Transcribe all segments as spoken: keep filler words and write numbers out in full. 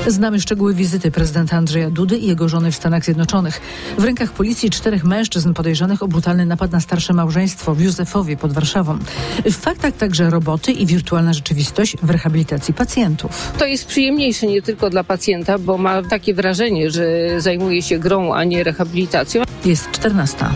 Znamy szczegóły wizyty prezydenta Andrzeja Dudy i jego żony w Stanach Zjednoczonych. W rękach policji czterech mężczyzn podejrzanych o brutalny napad na starsze małżeństwo w Józefowie pod Warszawą. W faktach także roboty i wirtualna rzeczywistość w rehabilitacji pacjentów. To jest przyjemniejsze nie tylko dla pacjenta, bo ma takie wrażenie, że zajmuje się grą, a nie rehabilitacją. Jest czternasta.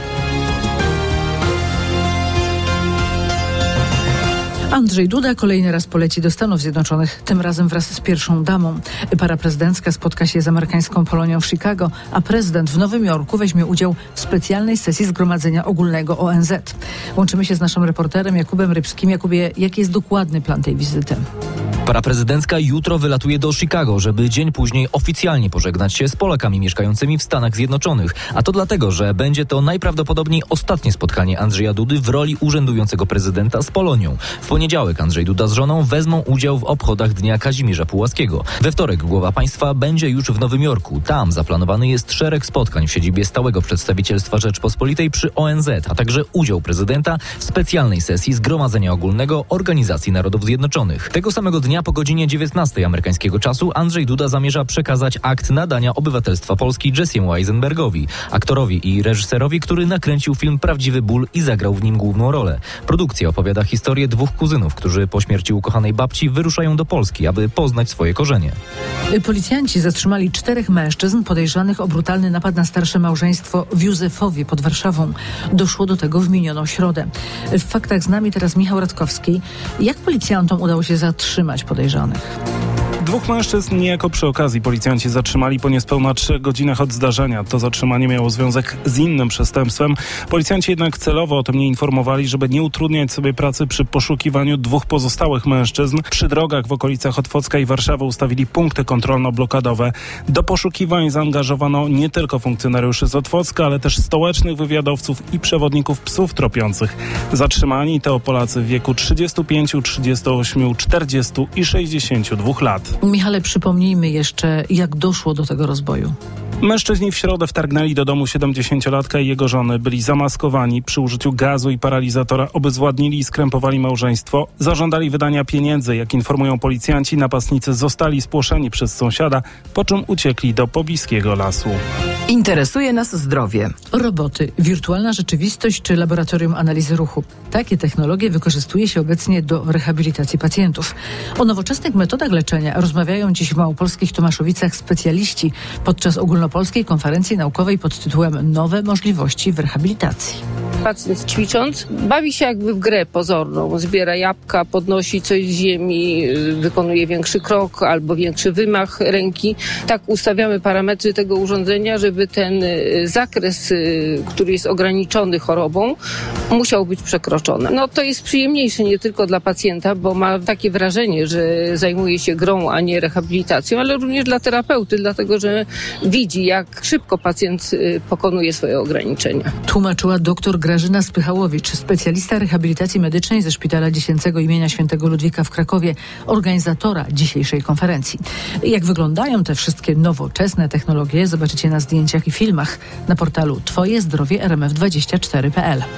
Andrzej Duda kolejny raz poleci do Stanów Zjednoczonych, tym razem wraz z pierwszą damą. Para prezydencka spotka się z amerykańską Polonią w Chicago, a prezydent w Nowym Jorku weźmie udział w specjalnej sesji Zgromadzenia Ogólnego O N Z. Łączymy się z naszym reporterem Jakubem Rybskim. Jakubie, jaki jest dokładny plan tej wizyty? Para prezydencka jutro wylatuje do Chicago, żeby dzień później oficjalnie pożegnać się z Polakami mieszkającymi w Stanach Zjednoczonych. A to dlatego, że będzie to najprawdopodobniej ostatnie spotkanie Andrzeja Dudy w roli urzędującego prezydenta z Polonią. W poniedziałek Andrzej Duda z żoną wezmą udział w obchodach Dnia Kazimierza Pułaskiego. We wtorek głowa państwa będzie już w Nowym Jorku. Tam zaplanowany jest szereg spotkań w siedzibie stałego przedstawicielstwa Rzeczpospolitej przy O N Z, a także udział prezydenta w specjalnej sesji Zgromadzenia Ogólnego Organizacji Narodów Zjednoczonych. Tego samego dnia po godzinie dziewiętnastej amerykańskiego czasu Andrzej Duda zamierza przekazać akt nadania obywatelstwa Polski Jesse'emu Eisenbergowi, aktorowi i reżyserowi, który nakręcił film Prawdziwy ból i zagrał w nim główną rolę. Produkcja opowiada historię dwóch kuzynów, którzy po śmierci ukochanej babci wyruszają do Polski, aby poznać swoje korzenie. Policjanci zatrzymali czterech mężczyzn podejrzanych o brutalny napad na starsze małżeństwo w Józefowie pod Warszawą. Doszło do tego w minioną środę. W faktach z nami teraz Michał Radkowski. Jak policjantom udało się zatrzymać podejrzanych? Dwóch mężczyzn niejako przy okazji policjanci zatrzymali po niespełna trzech godzinach od zdarzenia. To zatrzymanie miało związek z innym przestępstwem. Policjanci jednak celowo o tym nie informowali, żeby nie utrudniać sobie pracy przy poszukiwaniu dwóch pozostałych mężczyzn. Przy drogach w okolicach Otwocka i Warszawy ustawili punkty kontrolno-blokadowe. Do poszukiwań zaangażowano nie tylko funkcjonariuszy z Otwocka, ale też stołecznych wywiadowców i przewodników psów tropiących. Zatrzymani to Polacy w wieku trzydziestu pięciu, trzydziestu ośmiu, czterdziestu i sześćdziesięciu dwóch lat. Michale, przypomnijmy jeszcze, jak doszło do tego rozboju. Mężczyźni w środę wtargnęli do domu siedemdziesięciolatka i jego żony. Byli zamaskowani. Przy użyciu gazu i paralizatora obezwładnili i skrępowali małżeństwo. Zażądali wydania pieniędzy. Jak informują policjanci, napastnicy zostali spłoszeni przez sąsiada, po czym uciekli do pobliskiego lasu. Interesuje nas zdrowie. Roboty, wirtualna rzeczywistość czy laboratorium analizy ruchu. Takie technologie wykorzystuje się obecnie do rehabilitacji pacjentów. O nowoczesnych metodach leczenia rozmawiają dziś w małopolskich Tomaszowicach specjaliści podczas ogólnopolskiej konferencji naukowej pod tytułem Nowe możliwości w rehabilitacji. Pacjent ćwicząc bawi się jakby w grę pozorną. Zbiera jabłka, podnosi coś z ziemi, wykonuje większy krok albo większy wymach ręki. Tak ustawiamy parametry tego urządzenia, żeby ten zakres, który jest ograniczony chorobą, musiał być przekroczony. No to jest przyjemniejsze nie tylko dla pacjenta, bo ma takie wrażenie, że zajmuje się grą, a nie rehabilitacją, ale również dla terapeuty, dlatego że widzi, jak szybko pacjent pokonuje swoje ograniczenia. Tłumaczyła dr Grażyna Spychałowicz, specjalista rehabilitacji medycznej ze Szpitala Dziecięcego imienia Świętego Ludwika w Krakowie, organizatora dzisiejszej konferencji. Jak wyglądają te wszystkie nowoczesne technologie, zobaczycie na zdjęciach i filmach na portalu twoje zdrowie r m f dwadzieścia cztery kropka p l.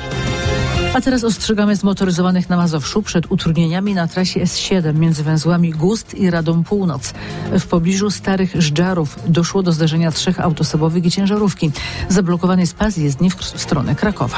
A teraz ostrzegamy zmotoryzowanych na Mazowszu przed utrudnieniami na trasie S siedem między węzłami Gust i Radom Północ. W pobliżu Starych Żdżarów doszło do zdarzenia trzech autosobowych i ciężarówki. Zablokowany jest pas jezdni w stronę Krakowa.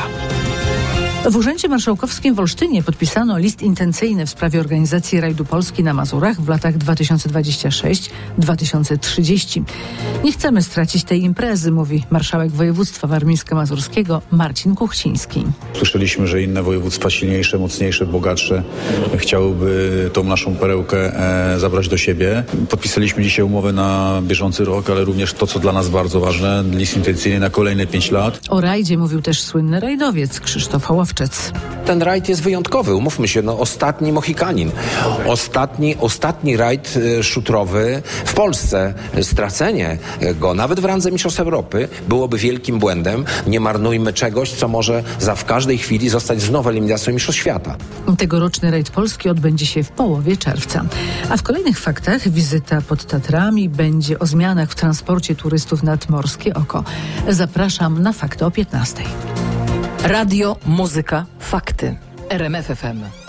W Urzędzie Marszałkowskim w Olsztynie podpisano list intencyjny w sprawie organizacji Rajdu Polski na Mazurach w latach dwa tysiące dwudziestym szóstym do dwa tysiące trzydziestego. Nie chcemy stracić tej imprezy, mówi marszałek województwa warmińsko-mazurskiego Marcin Kuchciński. Słyszeliśmy, że inne województwa silniejsze, mocniejsze, bogatsze chciałyby tą naszą perełkę e, zabrać do siebie. Podpisaliśmy dzisiaj umowę na bieżący rok, ale również to, co dla nas bardzo ważne, list intencyjny na kolejne pięć lat. O rajdzie mówił też słynny rajdowiec Krzysztof Hołowczyk. Ten rajd jest wyjątkowy, umówmy się, no ostatni Mohikanin. Ostatni, ostatni rajd y, szutrowy w Polsce. Stracenie go, nawet w randze Mistrzostw Europy, byłoby wielkim błędem. Nie marnujmy czegoś, co może za w każdej chwili zostać znowu eliminacją Mistrzostw Świata. Tegoroczny rajd Polski odbędzie się w połowie czerwca. A w kolejnych faktach wizyta pod Tatrami będzie o zmianach w transporcie turystów nad Morskie Oko. Zapraszam na fakty o piętnastej. Radio, muzyka, fakty. R M F F M.